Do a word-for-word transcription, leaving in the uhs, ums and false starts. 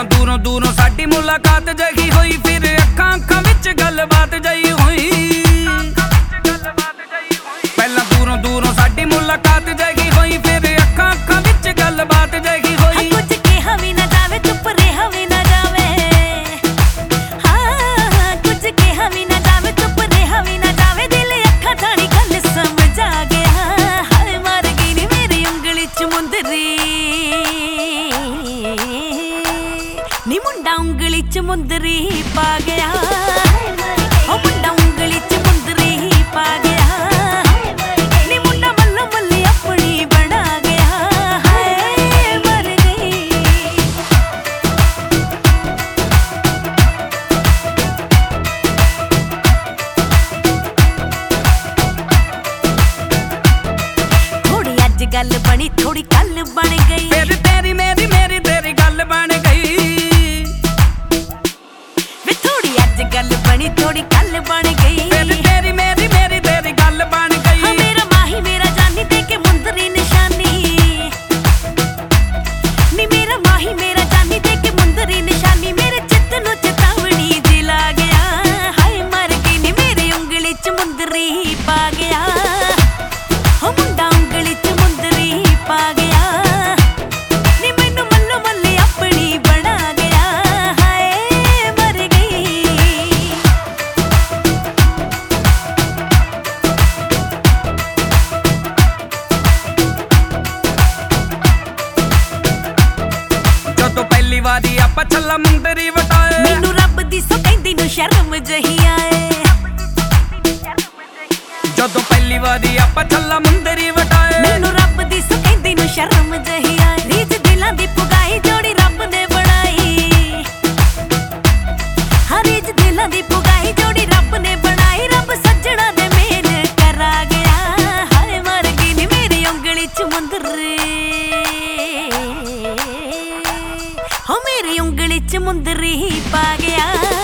ਪਹਿਲਾਂ ਦੂਰੋਂ ਦੂਰੋਂ ਸਾਡੀ ਮੁਲਾਕਾਤ ਜਹੀ ਹੋਈ, ਫਿਰ ਅੱਖਾਂ ਅੱਖਾਂ ਵਿੱਚ ਗੱਲਬਾਤ ਜਹੀ ਹੋਈ। ਪਹਿਲਾਂ ਦੂਰੋਂ ਦੂਰੋਂ ਸਾਡੀ ਮੁਲਾਕਾਤ ਜਹੀ ਹੋਈ, ਫਿਰ ਅੱਖਾਂ ਅੱਖਾਂ ਵਿੱਚ ਗੱਲਬਾਤ ਜਹੀ ਹੋਈ। ਕੁਝ ਕਿਹਾ ਵੀ ਨਾ ਜਾਵੇ, ਚੁੱਪ ਰਿਹਾ ਵੀ ਨਾ ਜਾਵੇ। ਹਾਂ ਕੁਝ ਕਿਹਾ ਵੀ ਨਾ ਜਾਵੇ, ਚੁੱਪ ਰਿਹਾ ਵੀ ਨਾ ਜਾਵੇ। ਦਿਲ ਅੱਖਾਂ ਥਾਣੀ ਗੱਲ ਸਮਝ ਆ ਗਿਆ। ਹਾਏ ਮਰ ਗਈ ਨੀ ਮੇਰੀ ਉਂਗਲੀ ਚ ਮੁੰਦਰੀ ਨੀ, ਮੁੰਡਾ ਉਂਗਲੀ ਚ ਮੁੰਦਰੀ ਪਾ ਗਿਆ। ਉਹ ਮੁੰਡਾ ਉਂਗਲੀ ਚ ਮੁੰਦਰੀ ਪਾ ਗਿਆ। ਨੀ ਮੁੰਡਾ ਮੱਲੋ ਮੱਲੀ ਆਪਣੀ ਬਣਾ ਗਿਆ। ਹਾਏ ਮਰ ਗਈ। ਥੋੜੀ ਅੱਜ ਗੱਲ ਬਣੀ, ਥੋੜੀ ਕੱਲ ਬਣ ਗਈ। ਫਿਰ ਤੇਰੀ ਮੇਰੀ ਮੇਰੀ ਤੇਰੀ ਗੱਲ ਬਣ ਗਈ। ਵੇ ਥੋੜੀ ਅੱਜ ਗੱਲ ਬਣੀ, ਥੋੜੀ ਕੱਲ ਬਣ ਗਈ। ਫਿਰ ਤੇਰੀ ਮੇਰੀ ਮੇਰੀ ਤੇਰੀ ਗੱਲ ਬਣ ਗਈ। ਹਾਂ ਮੇਰਾ ਮਾਹੀ ਮੇਰਾ ਜਾਨੀ ਦੇ ਕੇ ਮੁੰਦਰੀ ਨਿਸ਼ਾਨੀ ਨੀ, ਮੇਰਾ ਮਾਹੀ ਮੇਰਾ ਜਾਨੀ ਦੇ ਕੇ ਮੁੰਦਰੀ ਨਿਸ਼ਾਨੀ। ਮੇਰੇ ਚਿੱਤ ਨੂੰ ਚੇਤਾਵਨੀ ਦਿਲ ਆ ਗਿਆ। ਹਾਏ ਮਰ ਗਈ ਨੀ ਮੇਰੀ ਉਂਗਲੀ ਚ ਮੁੰਦਰੀ ਪਾ ਗਿਆ। ਹੋ ਮੁੰਡਾ ਉਂਗਲੀ ਚ ਮੁੰਦਰੀ ਪਾ ਗਿਆ। ਨੀ ਮੈਨੂੰ ਮੱਲੋ ਮੱਲੀ ਆਪਣੀ ਬਣਾ ਗਿਆ। ਹਾਏ ਮਰ ਗਈ। ਜਦੋਂ ਪਹਿਲੀ ਵਾਰੀ ਆਪਾਂ ਛੱਲਾ ਮੁੰਦਰੀ ਵਟਾਏ, ਮੈਨੂੰ ਰੱਬ ਦੀ ਸੋ ਕਹਿੰਦੀ ਨੂੰ ਸ਼ਰਮ ਜਹੀ ਆਏ। ਜਦੋਂ ਪਹਿਲੀ ਵਾਰੀ ਆਪਾਂ ਛੱਲਾ ਮੁੰਦਰੀ ਵਟਾਏ, ਮੈਨੂੰ ਰੱਬ ਦੀ ਸੋ ਕਹਿੰਦੀ ਨੂੰ ਸ਼ਰਮ ਜਹੀ ਆਏ। ਰੀਝ ਦਿਲਾਂ ਦੀ ਪੁਗਾਈ ਜੋੜੀ ਰੱਬ ਨੇ ਬਣਾਈ। ਹਾਂ ਰੀਝ ਦਿਲਾਂ ਦੀ ਪੁਗਾਈ ਜੋੜੀ ਰੱਬ ਨੇ ਬਣਾਈ। ਰੱਬ ਸੱਜਣਾ ਦੇ ਮੇਲ ਕਰਾ ਗਿਆ। ਹਾਏ ਮਰ ਗਈ ਨੀ ਮੇਰੀ ਉਂਗਲੀ ਚ ਮੁੰਦਰੀ ਹੋ ਮੇਰੀ ਉਂਗਲੀ ਚ ਮੁੰਦਰੀ ਪਾ ਗਿਆ।